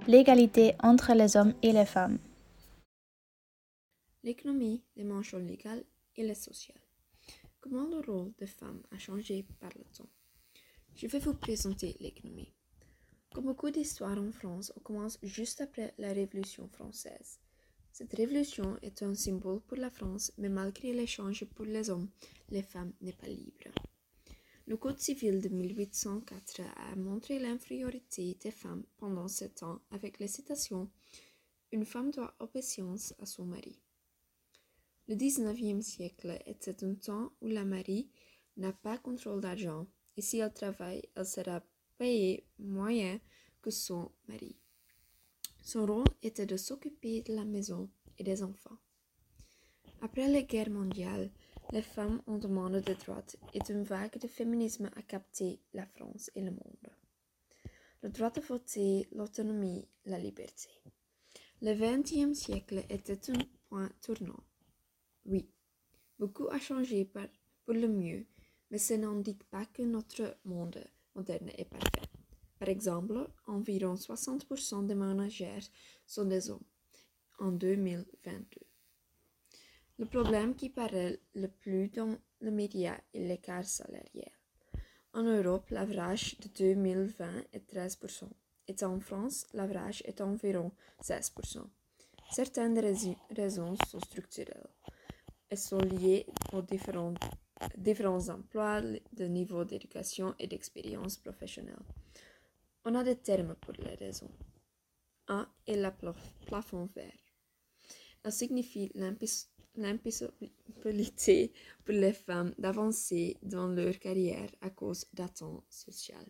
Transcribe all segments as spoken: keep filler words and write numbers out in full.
l'égalité entre les hommes et les femmes. L'économie, les dimensions légales et les sociales. Comment le rôle des femmes a changé par le temps? Je vais vous présenter l'économie. Comme beaucoup d'histoires en France, on commence juste après la Révolution française. Cette révolution est un symbole pour la France, mais malgré l'échange pour les hommes, les femmes n'est pas libre. Le Code civil de mille huit cent quatre a montré l'infériorité des femmes pendant ce temps avec les citations « Une femme doit obéissance à son mari ». Le dix-neuvième siècle était un temps où la mariée n'a pas contrôle d'argent et si elle travaille, elle sera payée moins que son mari. Son rôle était de s'occuper de la maison et des enfants. Après la guerre mondiale, les femmes ont demandé des droits et une vague de féminisme a capté la France et le monde. Le droit de voter, l'autonomie, la liberté. Le vingtième siècle était un point tournant. Oui, beaucoup a changé pour le mieux, mais ça n'indique pas que notre monde moderne est parfait. Par exemple, environ soixante pour cent des ménagères sont des hommes en deux mille vingt-deux. Le problème qui paraît le plus dans les médias est l'écart salarial. En Europe, l'average de deux mille vingt est treize pour cent et en France, l'average est environ seize pour cent. Certaines raisons sont structurelles et sont liées aux différents, différents emplois, de niveau d'éducation et d'expérience professionnelle. On a des termes pour les raisons. Un est le plafond vert. Elle signifie l'impossibilité pour les femmes d'avancer dans leur carrière à cause d'attentes sociales.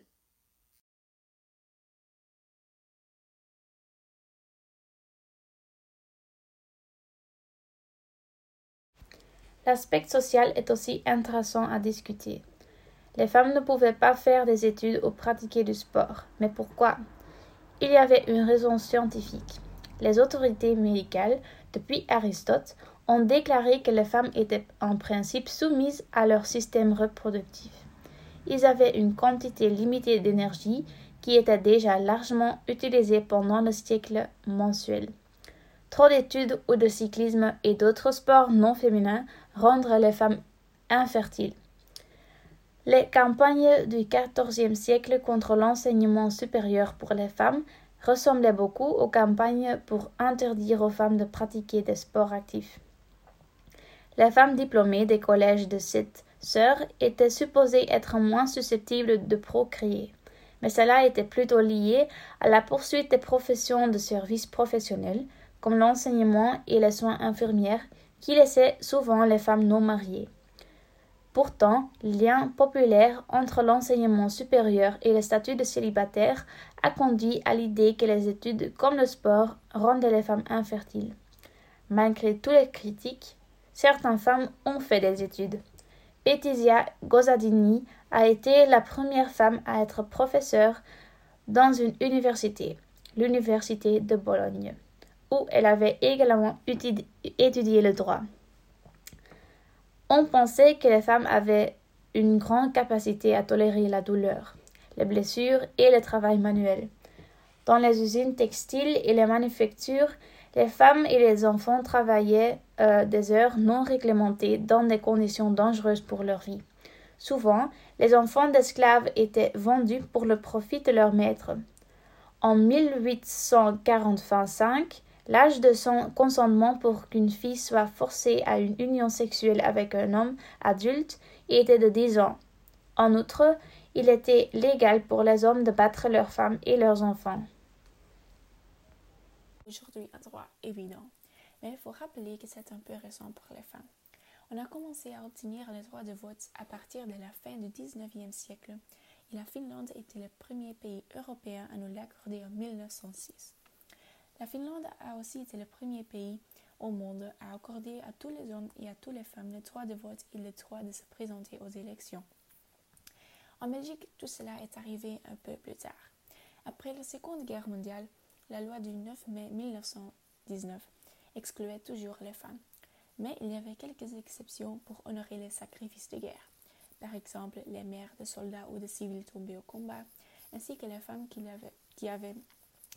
L'aspect social est aussi intéressant à discuter. Les femmes ne pouvaient pas faire des études ou pratiquer du sport. Mais pourquoi? Il y avait une raison scientifique. Les autorités médicales, depuis Aristote, ont déclaré que les femmes étaient en principe soumises à leur système reproductif. Ils avaient une quantité limitée d'énergie qui était déjà largement utilisée pendant le siècle mensuel. Trop d'études ou de cyclisme et d'autres sports non féminins rendent les femmes infertiles. Les campagnes du quatorzième siècle contre l'enseignement supérieur pour les femmes ressemblaient beaucoup aux campagnes pour interdire aux femmes de pratiquer des sports actifs. Les femmes diplômées des collèges de cette sœurs étaient supposées être moins susceptibles de procréer, mais cela était plutôt lié à la poursuite des professions de services professionnels, comme l'enseignement et les soins infirmières, qui laissaient souvent les femmes non mariées. Pourtant, le lien populaire entre l'enseignement supérieur et le statut de célibataire a conduit à l'idée que les études comme le sport rendaient les femmes infertiles. Malgré toutes les critiques, certaines femmes ont fait des études. Letizia Gozzadini a été la première femme à être professeure dans une université, l'université de Bologne, où elle avait également étudié le droit. On pensait que les femmes avaient une grande capacité à tolérer la douleur, les blessures et le travail manuel. Dans les usines textiles et les manufactures, les femmes et les enfants travaillaient euh, des heures non réglementées dans des conditions dangereuses pour leur vie. Souvent, les enfants d'esclaves étaient vendus pour le profit de leur maître. En mille huit cent quarante-cinq, l'âge de son consentement pour qu'une fille soit forcée à une union sexuelle avec un homme adulte était de dix ans. En outre, il était légal pour les hommes de battre leurs femmes et leurs enfants. Aujourd'hui un droit évident, mais il faut rappeler que c'est un peu récent pour les femmes. On a commencé à obtenir le droit de vote à partir de la fin du dix-neuvième siècle et la Finlande était le premier pays européen à nous l'accorder en mille neuf cent six. La Finlande a aussi été le premier pays au monde à accorder à tous les hommes et à toutes les femmes le droit de vote et le droit de se présenter aux élections. En Belgique, tout cela est arrivé un peu plus tard. Après la Seconde Guerre mondiale, la loi du neuf mai mille neuf cent dix-neuf excluait toujours les femmes, mais il y avait quelques exceptions pour honorer les sacrifices de guerre. Par exemple, les mères de soldats ou de civils tombés au combat, ainsi que les femmes qui avaient, qui avaient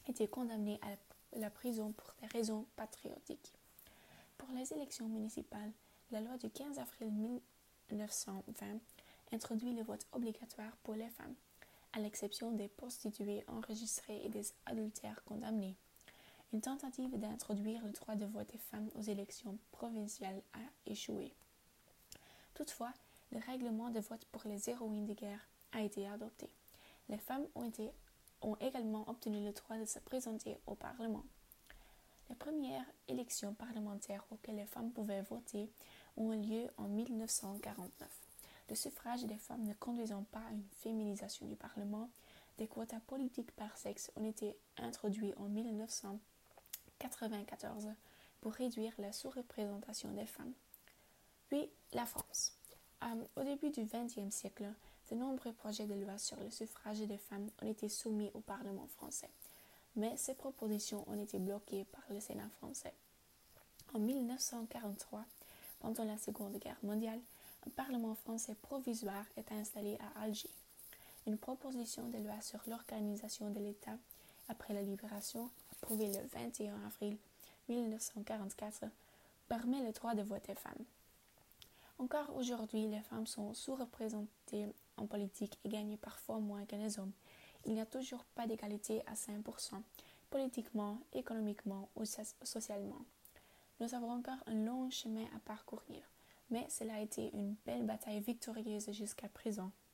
étaient condamnées à la prison pour des raisons patriotiques. Pour les élections municipales, la loi du quinze avril mille neuf cent vingt introduit le vote obligatoire pour les femmes, à l'exception des prostituées enregistrées et des adultères condamnés. Une tentative d'introduire le droit de vote des femmes aux élections provinciales a échoué. Toutefois, le règlement de vote pour les héroïnes de guerre a été adopté. Les femmes ont, été, ont également obtenu le droit de se présenter au Parlement. Les premières élections parlementaires auxquelles les femmes pouvaient voter ont eu lieu en mille neuf cent quarante-neuf. Le suffrage des femmes ne conduisant pas à une féminisation du Parlement, des quotas politiques par sexe ont été introduits en mille neuf cent quatre-vingt-quatorze pour réduire la sous-représentation des femmes. Puis, la France. Euh, au début du vingtième siècle, de nombreux projets de loi sur le suffrage des femmes ont été soumis au Parlement français, mais ces propositions ont été bloquées par le Sénat français. En mille neuf cent quarante-trois, pendant la Seconde Guerre mondiale, un Parlement français provisoire est installé à Alger. Une proposition de loi sur l'organisation de l'État après la libération, approuvée le vingt et un avril mille neuf cent quarante-quatre, permet le droit de vote des femmes. Encore aujourd'hui, les femmes sont sous-représentées en politique et gagnent parfois moins que les hommes. Il n'y a toujours pas d'égalité à cinq pour cent, politiquement, économiquement ou socialement. Nous avons encore un long chemin à parcourir, mais cela a été une belle bataille victorieuse jusqu'à présent.